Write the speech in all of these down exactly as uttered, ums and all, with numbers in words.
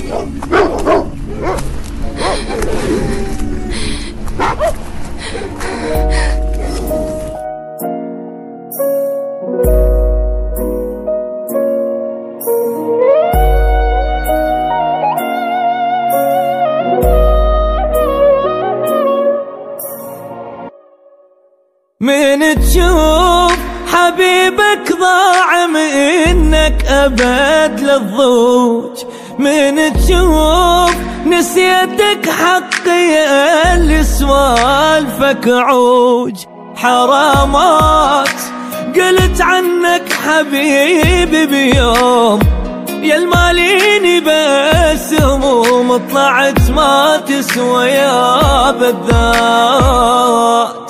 من تشوف حبيبك ضاع منك أبد للضوج، من تشوف نسيتك حقي اللي سوالفك عوج، حرامات قلت عنك حبيبي بيوم، يا الماليني بس هموم طلعت ما تسوى يا بالذات،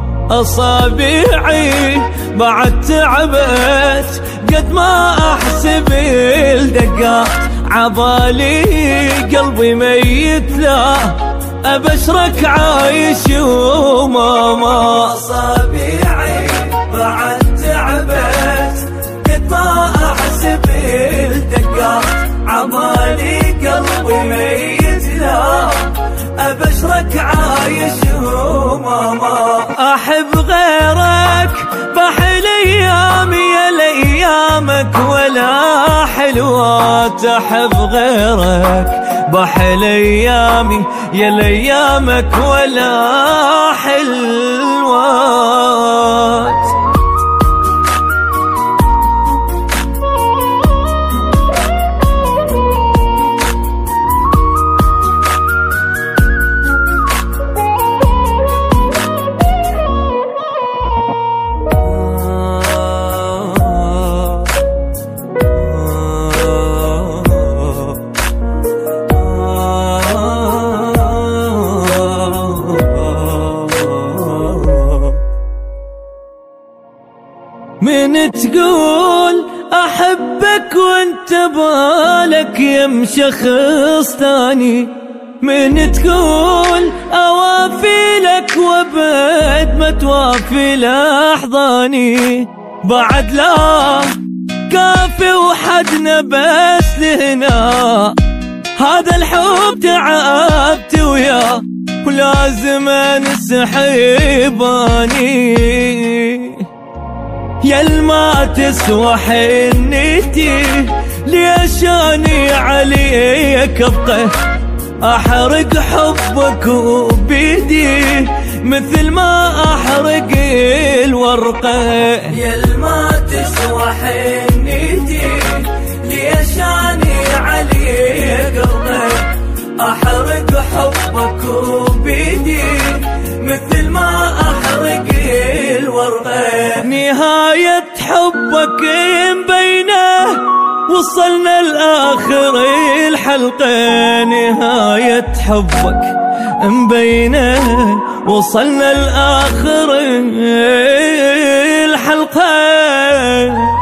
أصابيعي بعد تعبت قد ما أحسب الدقات، عبالي قلبي ميت لا أبشرك عايش وما ما، أصابيعي بعد تعبت قد ما أحسب الدقات، عبالي قلبي ميت لا أبشرك عايش وماما، أحب غيرك بحل أيامي يا لأيامك ولا حلوات، أحب غيرك بحل أيامي يا لأيامك ولا حلوات. من تقول أحبك وانت بالك يم شخص ثاني، من تقول أوافي لك وابد ما توافي لأحضاني، بعد لا كافي وحدنا بس لهنا، هذا الحب تعبت وياه ولازم انسحباني، يا ما تسوى حنيتي ليش اني عليك ابقى، احرق حبك وبيدي مثل ما احرق الورقة، يا ما تسوى حنيتي ليش اني عليك ابقى، احرق حبك وبيدي مثل ما احرق الورقة، نهاية حبك مبينة وصلنا لآخر الحلقة، نهاية حبك مبينة وصلنا لآخر الحلقة.